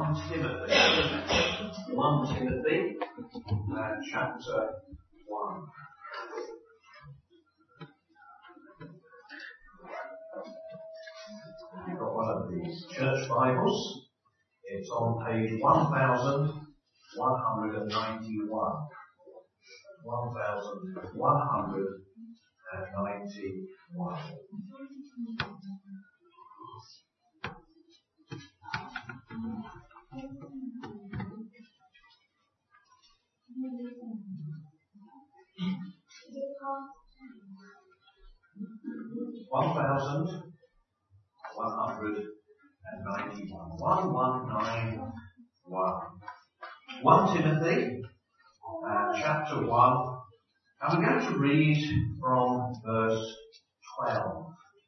1 Timothy. 1 Timothy, chapter 1. You've got one of these church Bibles. It's on page 1191. 1191. One Timothy, chapter 1, and we're going to read from verse 12.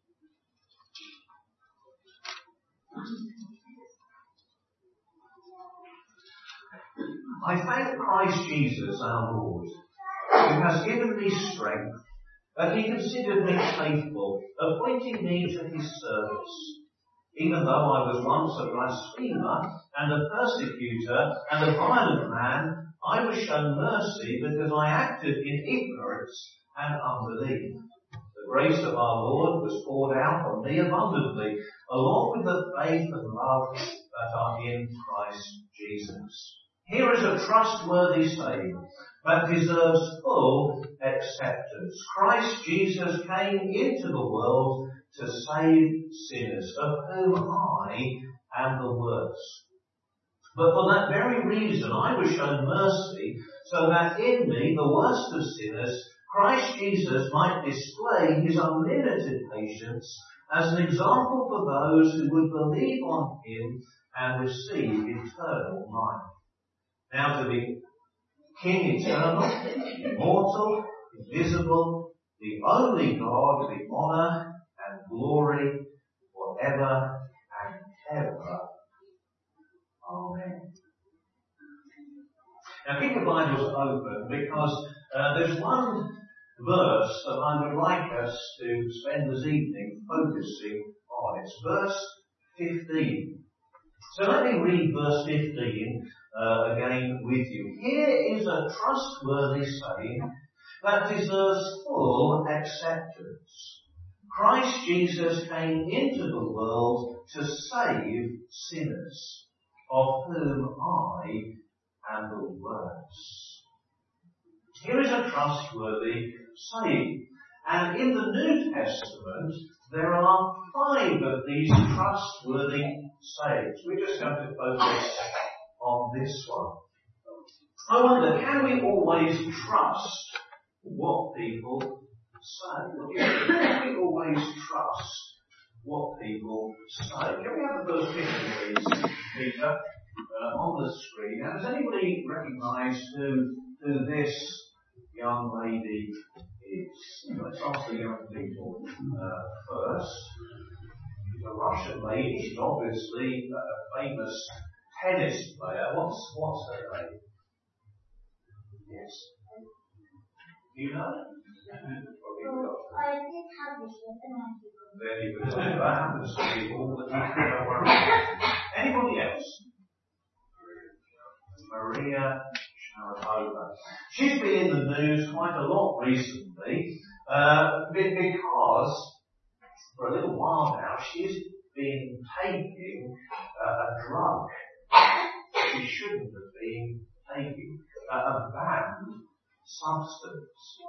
I thank Christ Jesus our Lord, who has given me strength, that he considered me faithful, appointing me to his service. Even though I was once a blasphemer and a persecutor and a violent man, I was shown mercy because I acted in ignorance and unbelief. The grace of our Lord was poured out on me abundantly, along with the faith and love that are in Christ Jesus. Here is a trustworthy saying that deserves full acceptance. Christ Jesus came into the world to save sinners, of whom I am the worst. But for that very reason I was shown mercy, so that in me, the worst of sinners, Christ Jesus might display his unlimited patience as an example for those who would believe on him and receive eternal life. Now to the King eternal, immortal, invisible, the only God, be honour and glory forever and ever. Amen. Now keep your Bibles open, because there's one verse that I would like us to spend this evening focusing on. It's verse 15. So let me read verse 15 again with you. Here is a trustworthy saying that deserves full acceptance. Christ Jesus came into the world to save sinners, of whom I am the worst. Here is a trustworthy saying. And in the New Testament, there are 5 of these trustworthy sayings. We're just going to focus on this one. I wonder, can we always trust what people say? Can we always trust what people say? Can we have the first picture, please, Peter, on the screen? Now, does anybody recognise who this young lady is? Let's ask the young people first. She's a Russian lady. She's obviously a famous tennis player. What's her name? Yes. Do you know? I did have this one. Very good. That happens to me all the time. Don't worry about it. Anybody else? Maria Sharapova. She's been in the news quite a lot recently because for a little while now she's been taking a drug she shouldn't have been taking, a banned substance.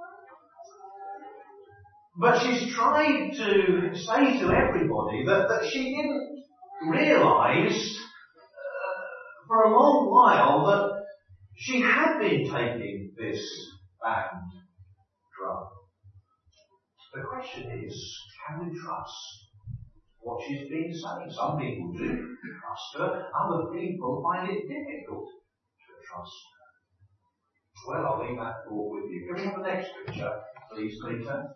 But she's tried to say to everybody that she didn't realise for a long while that she had been taking this banned drug. The question is, can we trust what she's been saying? Some people do trust her, other people find it difficult to trust her. Well, I'll leave that thought with you. Can we have the next picture, please, Peter?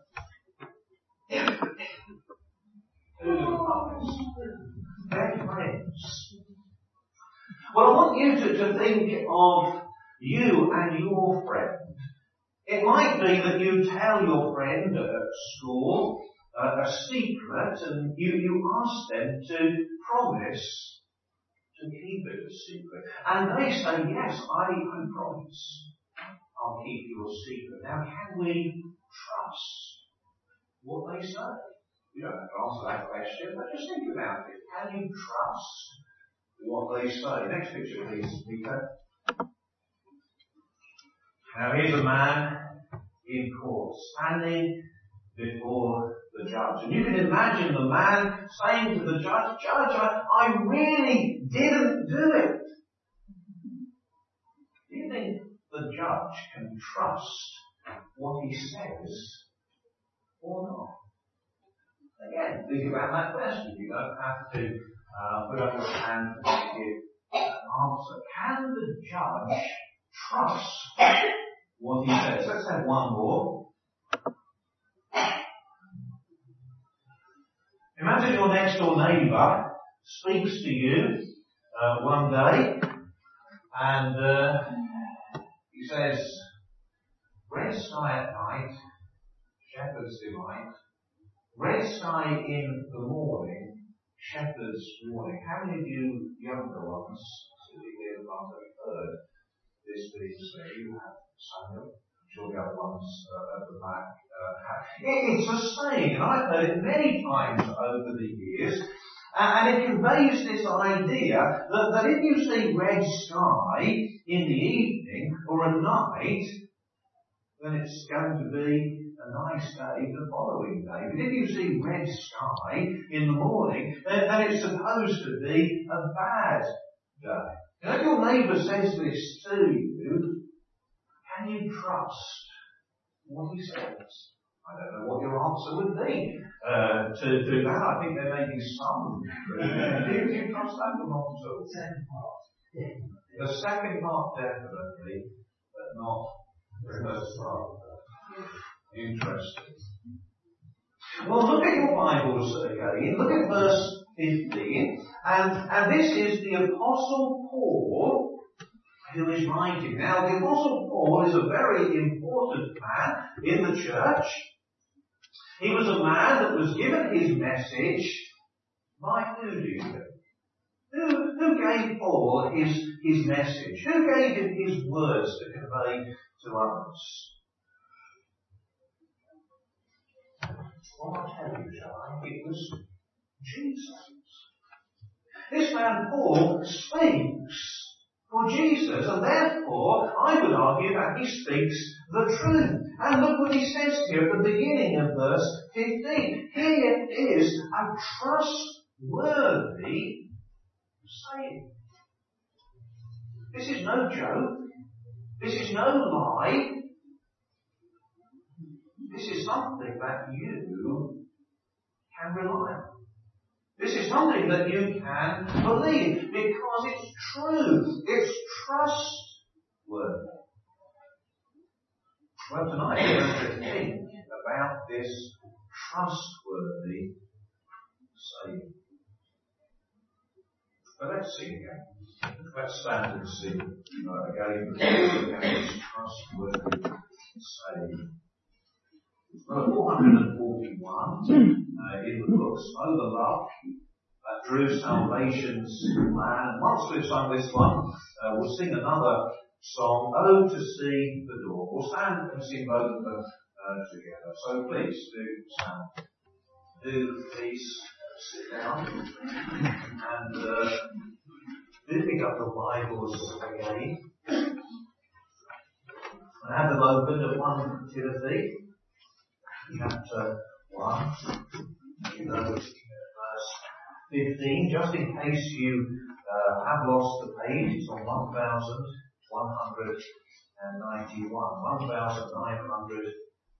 They're friends. Well, I want you to think of you and your friend. It might be that you tell your friend at school a secret and you ask them to promise to keep it a secret. And they say, yes, I promise I'll keep your secret. Now, can we trust what they say? You don't have to answer that question, but just think about it. Can you trust what they say? Next picture, please, Peter. Now, here's a man in court, standing before the judge. And you can imagine the man saying to the judge, Judge, I really didn't do it. Do you think the judge can trust what he says or not? Again, think about that question. You don't have to put up your hand to give an answer. Can the judge trust what he says? Let's have one more. Imagine your next door neighbour speaks to you one day and he says, red sky at night, shepherd's delight. Red sky in the morning, shepherd's warning. How many of you younger ones sitting here have heard this being said? You have, Samuel. I'm sure the other ones at the back have. It's a saying, and I've heard it many times over the years, and it conveys this idea that if you see red sky in the evening or at night, then it's going to be a nice day the following day. But if you see red sky in the morning, then it's supposed to be a bad day. Now, if your neighbour says this to you, can you trust what he says? I don't know what your answer would be to that. I think there may be some. Do you trust that or not at all? The second part. Yeah. The second part definitely, but not the first part. Interesting. Well, look at your Bibles again. Look at verse 15. And this is the Apostle Paul who is writing. Now, the Apostle Paul is a very important man in the church. He was a man that was given his message by who do you think? Who gave Paul his message? Who gave him his words to convey to others? Well, I'll tell you, shall I? It was Jesus. This man Paul speaks for Jesus, and therefore I would argue that he speaks the truth. And look what he says here at the beginning of verse 15. Here is a trustworthy saying. This is no joke. This is no lie. This is something that you can rely on. This is something that you can believe because it's true. It's trustworthy. Well, tonight we're going to think about this trustworthy saying. But let's sing again. Let's stand and sing again about this trustworthy saying. Well, 441 in the books, O the Love that drew salvation's plan. And once we've sung this one, we'll sing another song, Oh to See the Door. We'll stand and sing both of them together. So please do stand. Do please sit down and do pick up your Bibles again and have them open at 1 Timothy. Chapter 1, verse 15, just in case you have lost the page, it's on 1191. 1100,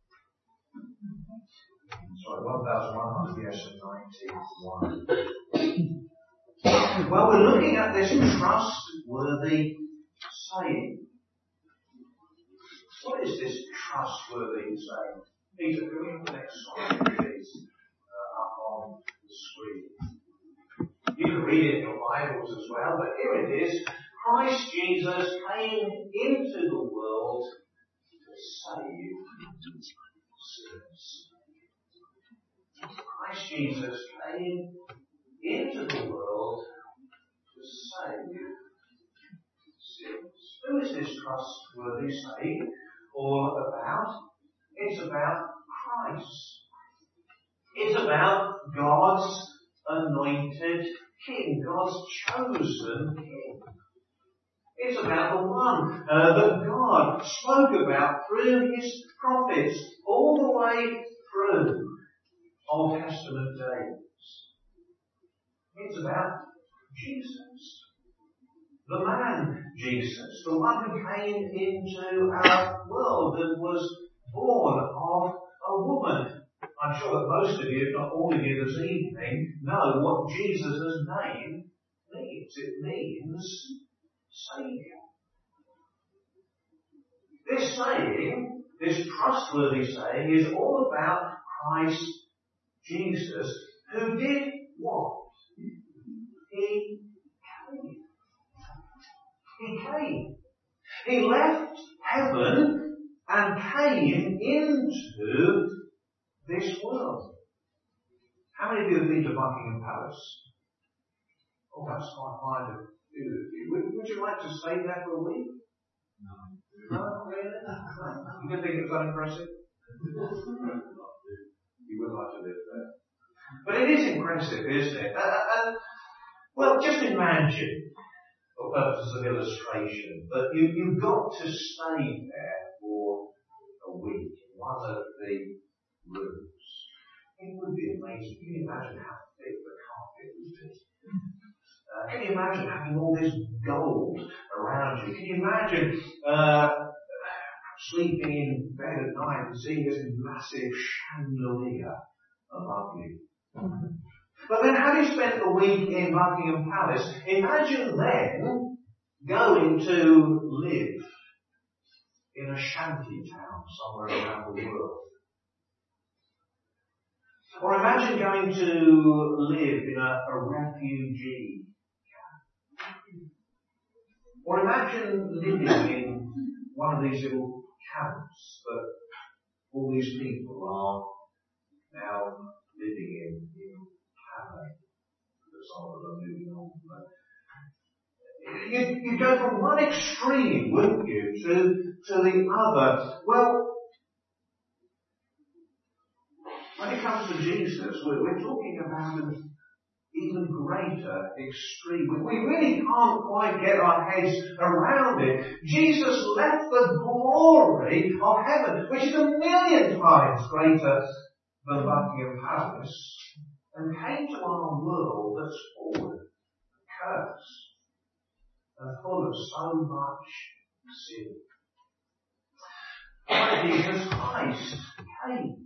sorry, 1100, yes, and 91. Well, we're looking at this trustworthy saying. What is this trustworthy saying? Peter, can we have the next slide, please, up on the screen? You can read it in your Bibles as well, but here it is. Christ Jesus came into the world to save sinners. Christ Jesus came into the world to save sinners. Who is this trustworthy saying all about? It's about Christ. It's about God's anointed King, God's chosen King. It's about the one that God spoke about through His prophets all the way through Old Testament days. It's about Jesus. The man Jesus, the one who came into our world and was born of a woman. I'm sure that most of you, if not all of you this evening, know what Jesus' name means. It means Saviour. This saying, this trustworthy saying, is all about Christ Jesus, who did what? He came. He came. He left heaven and came into this world. How many of you have been to Buckingham Palace? Oh, that's quite kind of you. Would you like to stay there for a week? No, really? You didn't think it was unimpressive? You would like to live there. But it is impressive, isn't it? Well, just imagine, for purposes of illustration, that you've got to stay there for a week in one of the rooms. It would be amazing. Can you imagine how thick the carpet would be? Can you imagine having all this gold around you? Can you imagine sleeping in bed at night and seeing this massive chandelier above you? But then having spent a week in Buckingham Palace, imagine then going to live in a shanty town somewhere around the world. Or imagine going to live in a refugee camp. Or imagine living in one of these little camps that all these people are now living in Calais. Some of them are moving on. You'd go from one extreme, wouldn't you, to the other. Well, when it comes to Jesus, we're talking about an even greater extreme. We really can't quite get our heads around it. Jesus left the glory of heaven, which is 1,000,000 times greater than Buckingham Palace, and came to our world that's fallen, cursed, and full of so much sin. Jesus Christ came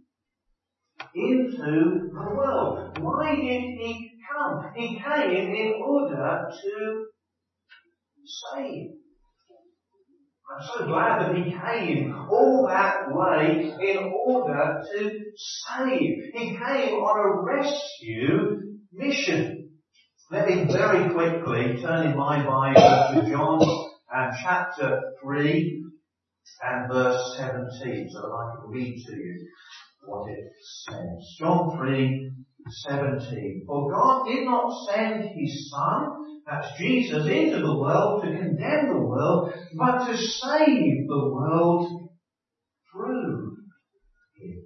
into the world. Why did He come? He came in order to save. I'm so glad that He came all that way in order to save. He came on a rescue mission. Let me very quickly turn in my Bible to John chapter 3 and verse 17 so that I can read to you what it says. John 3:17. For God did not send His Son, that's Jesus, into the world to condemn the world, but to save the world through Him.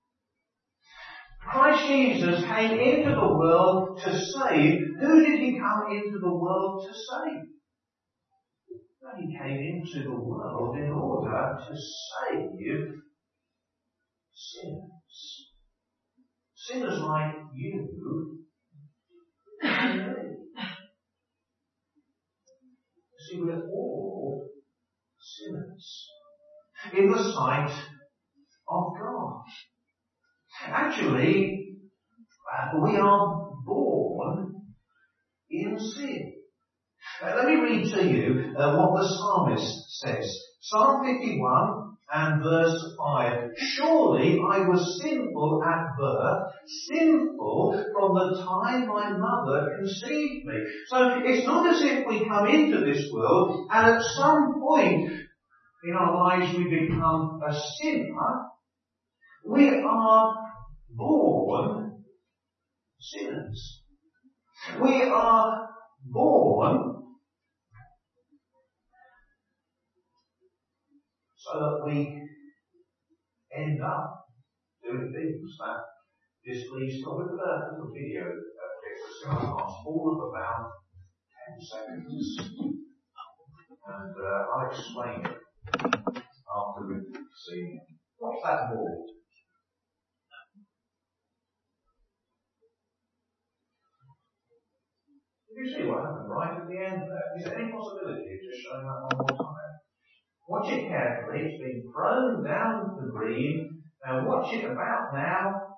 Christ Jesus came into the world to save. Who did He come into the world to save? Well, He came into the world in order to save sinners. Sinners like you and me. See, we're all sinners in the sight of God. Actually, we are born in sin. Let me read to you what the psalmist says. Psalm 51 and verse 5. Surely I was sinful at birth, sinful from the time my mother conceived me. So it's not as if we come into this world and at some point in our lives we become a sinner. We are born sinners. We are born so that we end up doing things that displease God. We've got a little video that's going to last all of about 10 seconds. And I'll explain it after we've seen it. What's that ball? Did you see what happened right at the end there? Is there any possibility of just showing that one more time? Watch it carefully. It's been thrown down the green. Now watch it about now.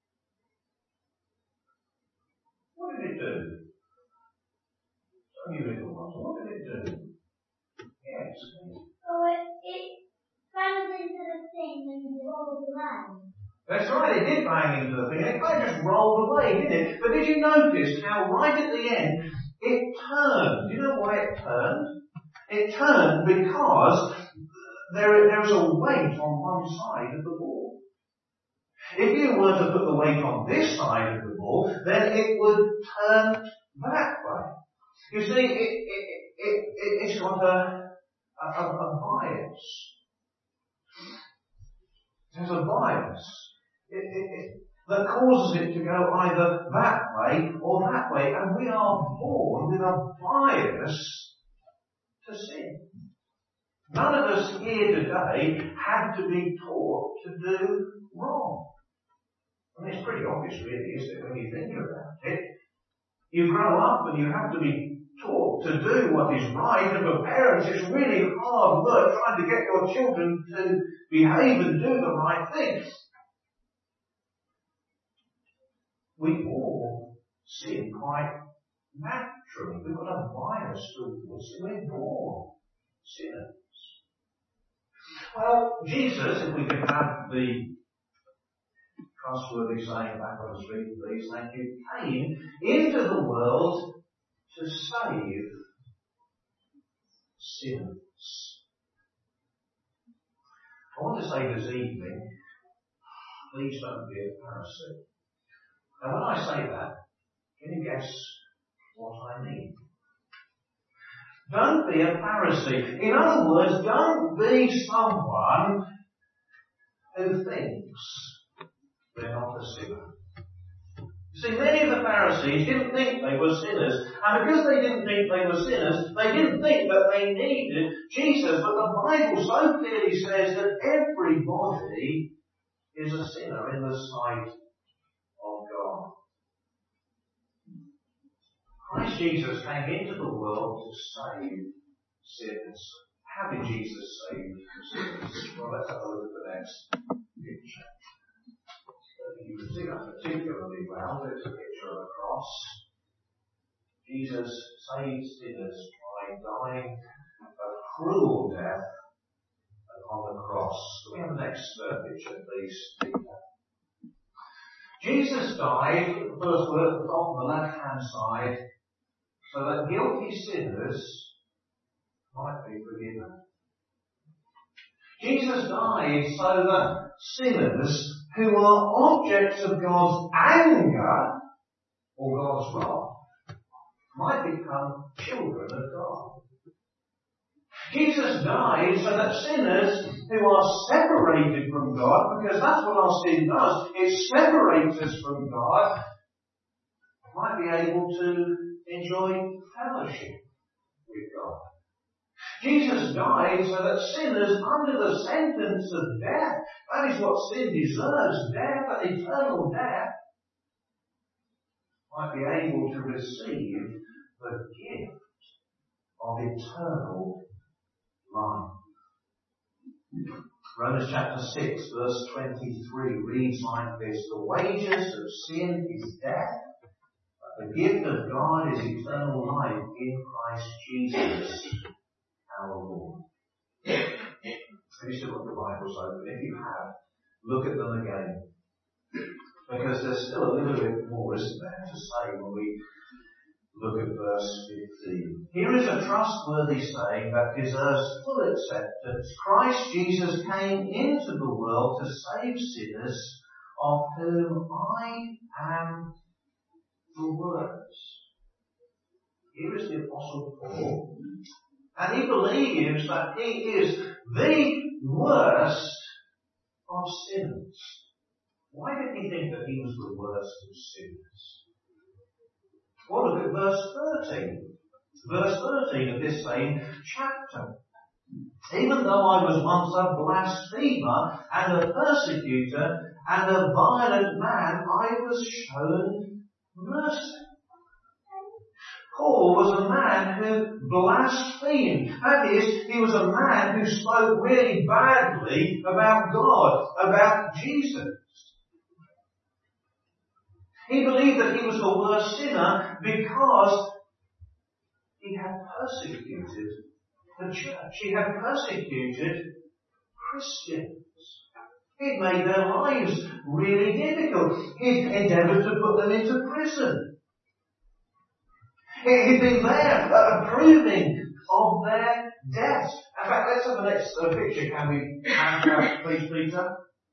What did it do? Some of you little ones, what did it do? Yes. Oh, it banged into the thing and rolled away. That's right, it did bang into the thing. It kind of just rolled away, didn't it? But did you notice how right at the end it turned? Do you know why it turned? It turned because there's a weight on one side of the ball. If you were to put the weight on this side of the ball, then it would turn that way. You see, it's got a bias. There's a bias that causes it to go either that way or that way, and we are born with a bias to sin. None of us here today had to be taught to do wrong. I mean, it's pretty obvious really, isn't it, when you think about it? You grow up and you have to be taught to do what is right, and for parents it's really hard work trying to get your children to behave and do the right thing. We all sin quite naturally. We've got a bias towards sin. We're born sinners. Well, Jesus, if we can have the trustworthy saying back on the street, please, thank you, came into the world to save sinners. I want to say this evening, please don't be a Pharisee. Now when I say that, can you guess what I mean? Don't be a Pharisee. In other words, don't be someone who thinks they're not a sinner. You see, many of the Pharisees didn't think they were sinners, and because they didn't think they were sinners, they didn't think that they needed Jesus. But the Bible so clearly says that everybody is a sinner in the sight of God. Christ Jesus came into the world to save sinners. How did Jesus save sinners? Well, let's have a look at the next picture. You can see that particularly well. There's a picture of a cross. Jesus saved sinners by dying a cruel death on the cross. Can we have the next picture, please? Jesus died, the first word on the left-hand side, so that guilty sinners might be forgiven. Jesus died so that sinners who are objects of God's anger or God's wrath might become children of God. Jesus died so that sinners who are separated from God, because that's what our sin does, it separates us from God, might be able to enjoy fellowship with God. Jesus died so that sinners under the sentence of death, that is what sin deserves, death, eternal death, might be able to receive the gift of eternal life. Romans chapter 6 verse 23 reads like this: the wages of sin is death, but the gift of God is eternal life in Christ Jesus our Lord. Have you still got the Bibles open? If you have, look at them again. Because there's still a little bit more, isn't there, to say when we look at verse 15. Here is a trustworthy saying that deserves full acceptance. Christ Jesus came into the world to save sinners, of whom I am the worst. Here is the Apostle Paul, and he believes that he is the worst of sinners. Why did he think that he was the worst of sinners? Well, look at verse 13. Verse 13 of this same chapter. Even though I was once a blasphemer and a persecutor and a violent man, I was shown mercy. Paul was a man who blasphemed. That is, he was a man who spoke really badly about God, about Jesus. He believed that he was the worst sinner because he had persecuted the church. He had persecuted Christians. He'd made their lives really difficult. He'd endeavoured to put them into prison. He'd been there approving of their death. In fact, let's have the next picture, can we have, please, Peter?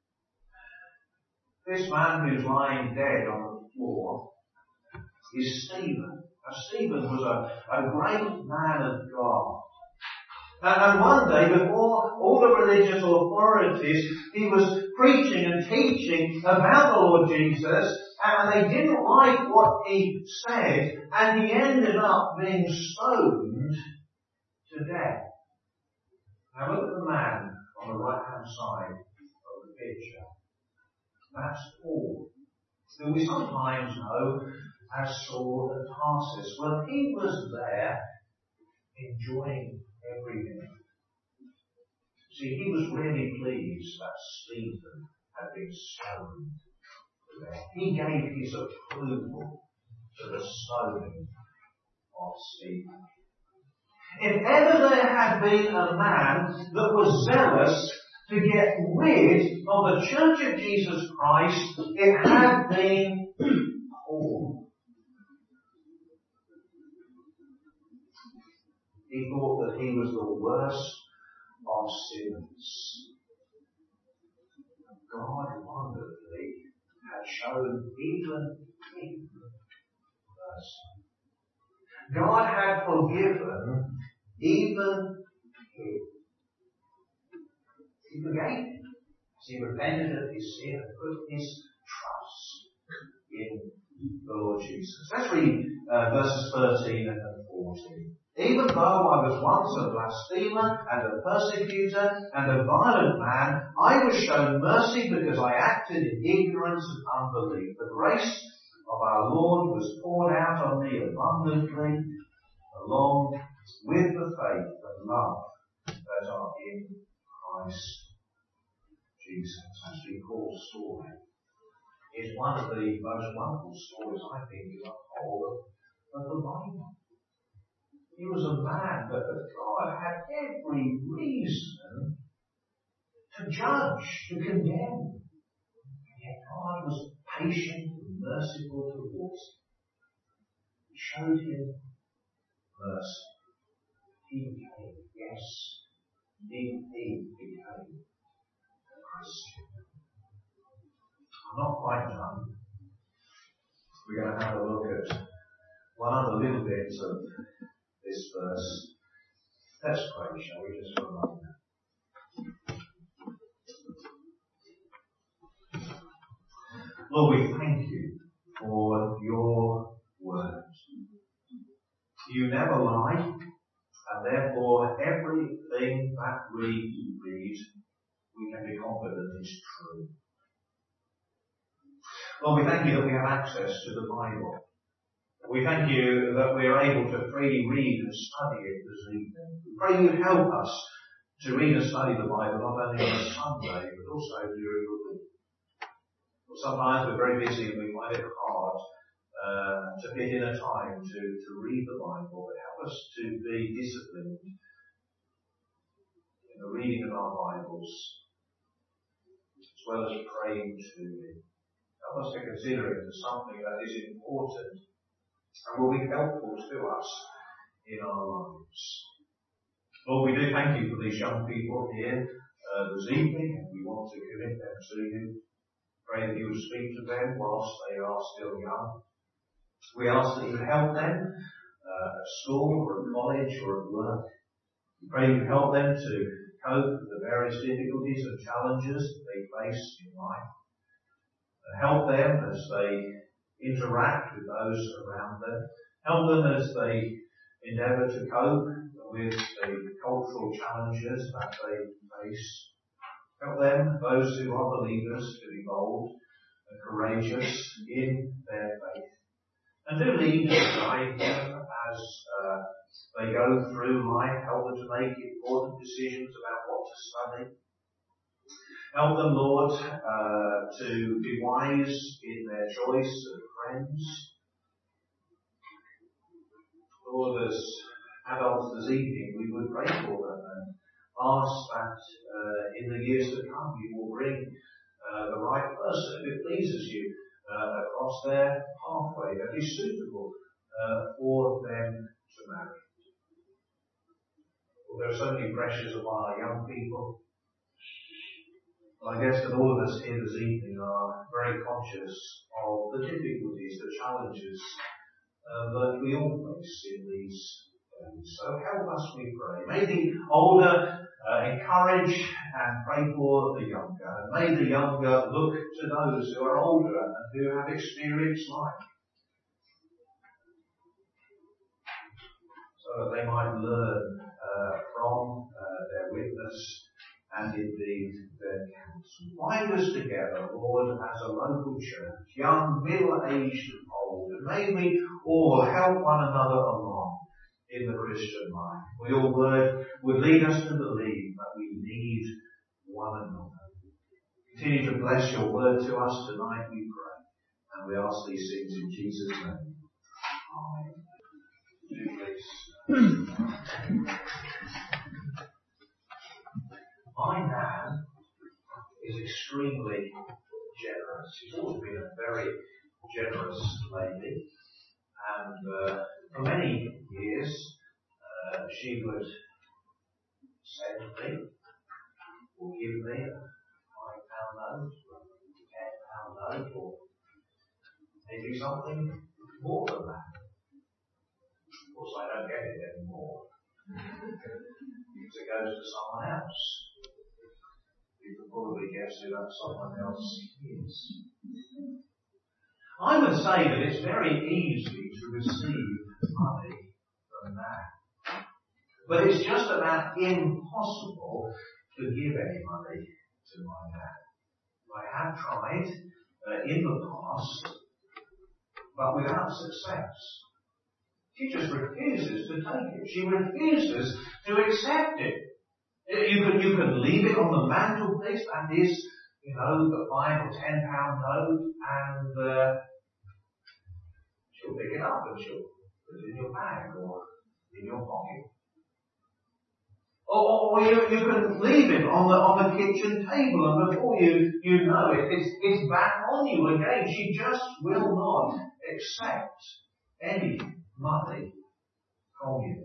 This man who's lying dead on the floor is Stephen. Now, Stephen was a great man of God. And one day, before all the religious authorities, he was preaching and teaching about the Lord Jesus, and they didn't like what he said, and he ended up being stoned to death. Now look at the man on the right-hand side of the picture. That's Paul, who we sometimes know as Saul of Tarsus. Well, he was there enjoying every minute. See, he was really pleased that Stephen had been stoned to death. He gave his approval to the stoning of Stephen. If ever there had been a man that was zealous to get rid of the Church of Jesus Christ, it had been Paul. He thought that he was the worst of sinners. God wonderfully had shown even him mercy. God had forgiven even him. He forgave him as he repented of his sin and put his trust in the Lord Jesus. Let's read verses 13 and 14. Even though I was once a blasphemer and a persecutor and a violent man, I was shown mercy because I acted in ignorance and unbelief. The grace of our Lord was poured out on me abundantly, along with the faith and love that are in Christ Jesus. Actually, Paul's story is one of the most wonderful stories, I think, in the whole of the Bible. He was a man that God had every reason to judge, to condemn. And yet God was patient and merciful towards him. He showed him mercy. He became, yes, he became a Christian. I'm not quite done. We're going to have a look at one other little bit of this verse. Let's pray, shall we, just for a moment. Lord, we thank you for your word. You never lie, and therefore everything that we read, we can be confident is true. Lord, we thank you that we have access to the Bible. We thank you that we are able to freely read and study it this evening. We pray you help us to read and study the Bible not only on a Sunday, but also during the week. Well, sometimes we're very busy and we find it hard to fit in a time to read the Bible, but help us to be disciplined in the reading of our Bibles, as well as praying to you. Help us to consider it as something that is important and will be helpful to us in our lives. Lord, we do thank you for these young people here this evening, and we want to commit them to you. Pray that you would speak to them whilst they are still young. We ask that you would help them at school or at college or at work. We pray you help them to cope with the various difficulties and challenges that they face in life. Help them as they interact with those around them. Help them as they endeavour to cope with the cultural challenges that they face. Help them, those who are believers, to be bold and courageous in their faith. And do lead and guide them as they go through life. Help them to make important decisions about what to study. Help them, Lord, to be wise in their choice of friends. Lord, as adults this evening, we would pray for them and ask that in the years to come you will bring the right person, if it pleases you, across their pathway that is suitable for them to marry. Well, there are so many pressures upon our young people. I guess that all of us here this evening are very conscious of the difficulties, the challenges that we all face in these days. So help us, we pray. May the older encourage and pray for the younger. And may the younger look to those who are older and who have experienced life, so that they might learn from their witness and indeed their counsel. Bind us together, Lord, as a local church, young, middle-aged and old, and may we all help one another along in the Christian life. For your word would lead us to believe that we need one another. Continue to bless your word to us tonight, we pray, and we ask these things in Jesus' name. Amen. My nan is extremely generous. She's always been a very generous lady, and for many years she would send me or give me a £5 note or a £10 note or maybe something more than that. Of course, I don't get it anymore because it goes to someone else. You can probably guess who that someone else is. I would say that it's very easy to receive money from that. But it's just about impossible to give any money to my dad. I have tried in the past, but without success. She just refuses to take it. She refuses to accept it. You can leave it on the mantelpiece, that is, the £5 or £10 note, and she'll pick it up and she'll put it in your bag or in your pocket. Or you can leave it on the kitchen table, and before you know it, it's back on you again. She just will not accept any money from you.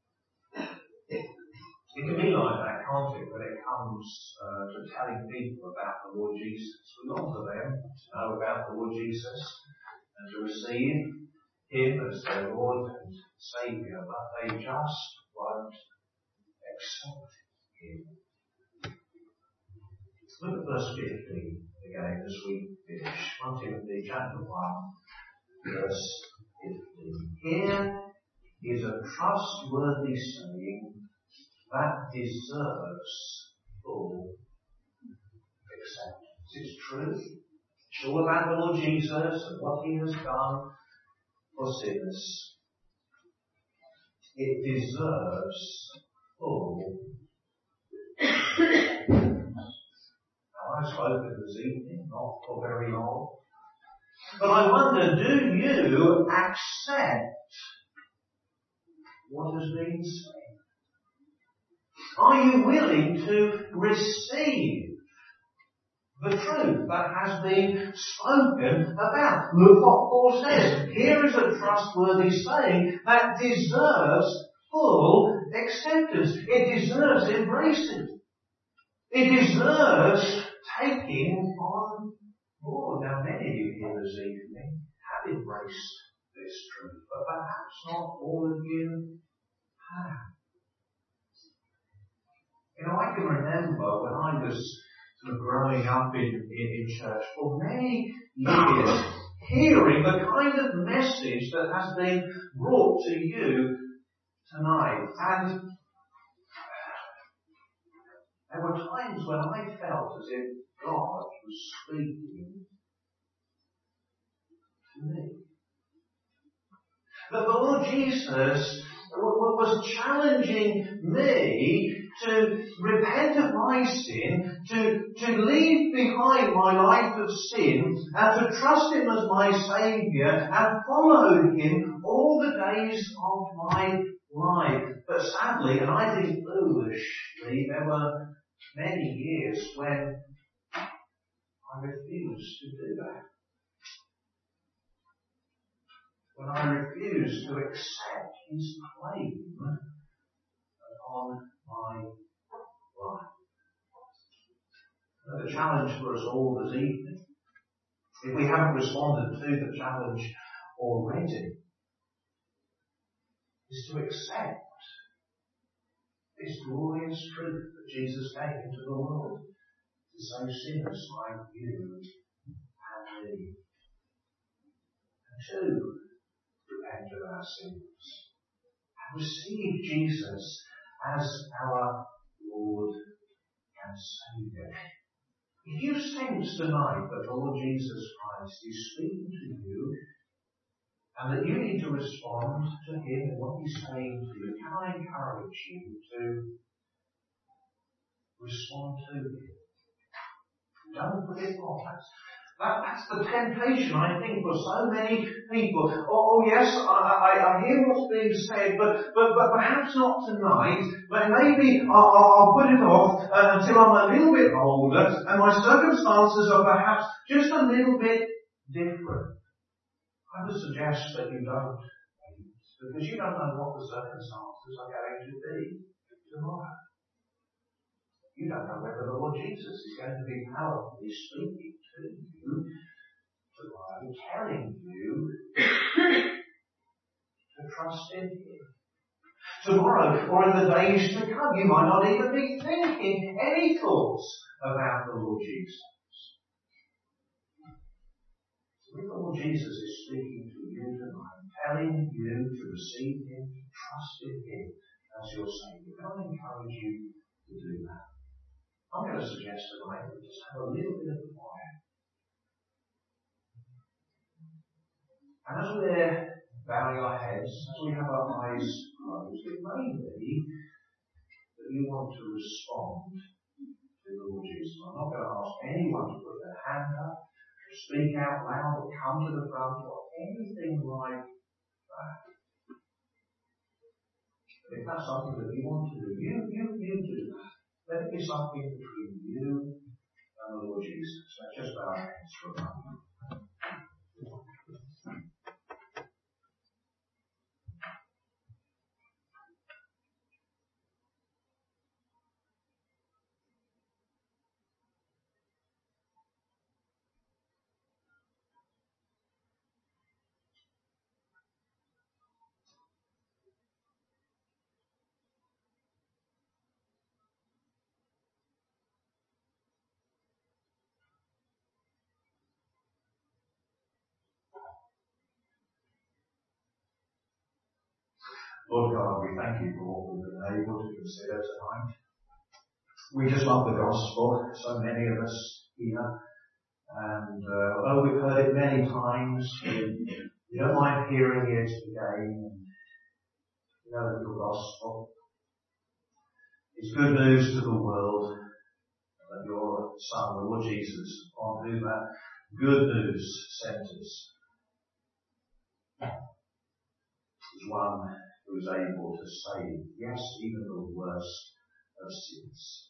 It can be like that, can't it, when it comes to telling people about the Lord Jesus. We long for them to know about the Lord Jesus and to receive Him as their Lord and Saviour, but they just won't accept Him. Look at verse 15 again as we finish. 1 Timothy chapter 1, verse 15. Here is a trustworthy saying that deserves full acceptance. It's true. It's all about the Lord Jesus and what He has done for sinners. It deserves full acceptance. Now, I've spoken this evening, not for very long, but I wonder, do you accept what has been said? Are you willing to receive the truth that has been spoken about? Look what Paul says. Here is a trustworthy saying that deserves full acceptance. It deserves embracing. It deserves taking on board. Now, many of you here this evening have embraced this truth, but perhaps not all of you have. I can remember when I was sort of growing up in church for many years, hearing the kind of message that has been brought to you tonight. And there were times when I felt as if God was speaking to me. That the Lord Jesus was challenging me to repent of my sin, to leave behind my life of sin, and to trust Him as my Saviour, and follow Him all the days of my life. But sadly, and I think foolishly, there were many years when I refused to do that. When I refused to accept His claim upon my life. The challenge for us all this evening, if we haven't responded to the challenge already, is to accept this glorious truth that Jesus came into the world to save sinners like you and me. And two, repent of our sins and receive Jesus as our Lord and Saviour. If you sense tonight that the Lord Jesus Christ is speaking to you and that you need to respond to Him and what He's saying to you, can I encourage you to respond to Him? Don't put it off. That's the temptation, I think, for so many people. Oh yes, I hear what's being said, but perhaps not tonight. But maybe I'll put it off until I'm a little bit older and my circumstances are perhaps just a little bit different. I would suggest that you don't, because you don't know what the circumstances are going to be tomorrow. You don't know whether the Lord Jesus is going to be powerfully speaking to you tomorrow, telling you to trust in Him. Tomorrow, or in the days to come, you might not even be thinking any thoughts about the Lord Jesus. So if the Lord Jesus is speaking to you tonight, telling you to receive Him, to trust in Him as your Saviour, can I encourage you to do that? I'm going to suggest tonight that we just have a little bit of quiet. And as we're bowing our heads, as we have our eyes closed, it may be that you want to respond to the Lord Jesus. I'm not going to ask anyone to put their hand up, to speak out loud, or come to the front, or anything like that. But if that's something that you want to do, you do that. Let it be something between you and the Lord Jesus. Let's just bow our heads for a moment. Lord God, we thank you for what we've been able to consider tonight. We just love the gospel, so many of us here. And although we've heard it many times, we don't mind hearing it again. You know that your gospel is good news to the world, that your Son, the Lord Jesus, on whom that good news centers, is one who is able to save, yes, even the worst of sins.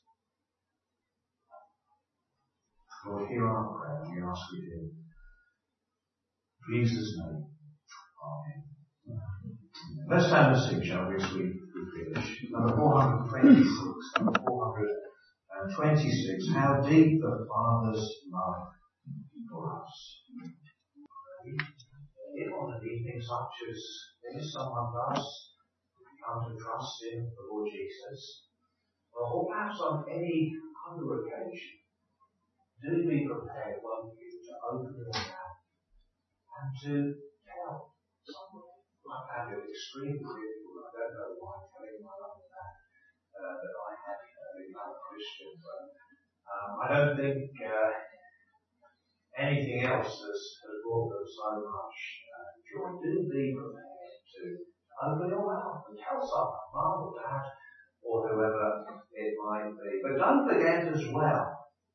Lord, hear our prayer, we ask it in Jesus' name. Amen. Let's stand and sing, shall we, as we finish. Number 426. Number 426. How deep the Father's love for us. On an evening such as this, someone does come to trust in the Lord Jesus, or perhaps on any other occasion, do be prepared, won't you, to open your mouth and to tell someone. I found it extremely difficult. I don't know why I'm telling my mother that I have become a Christian, but I don't think anything else has brought them so much joy. Do be prepared to open your mouth and tell someone, Mum or Dad, or whoever it might be. But don't forget as well,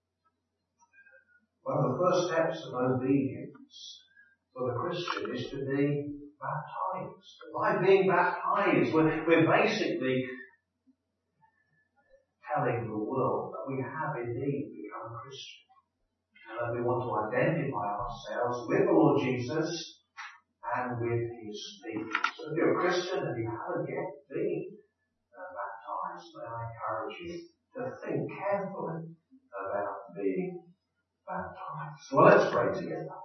one of the first steps of obedience for the Christian is to be baptized. By being baptized, we're basically telling the world that we have indeed become Christian, and that we want to identify ourselves with the Lord Jesus and with His people. So if you're a Christian and you haven't yet been baptized, then I encourage you to think carefully about being baptized. Well, let's pray together.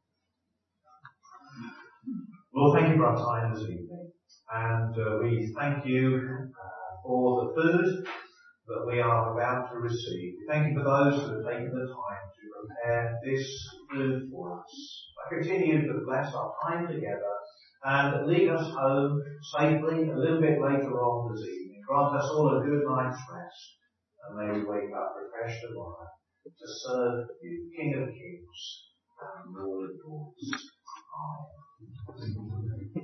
Lord, thank you for our time this evening, and we thank you for the food that we are about to receive. We thank you for those who have taken the time to prepare this food for us. I continue to bless our time together and lead us home safely a little bit later on this evening. Grant us all a good night's rest, and may we wake up refreshed tomorrow to serve you, King of Kings and Lord of Lords. Amen.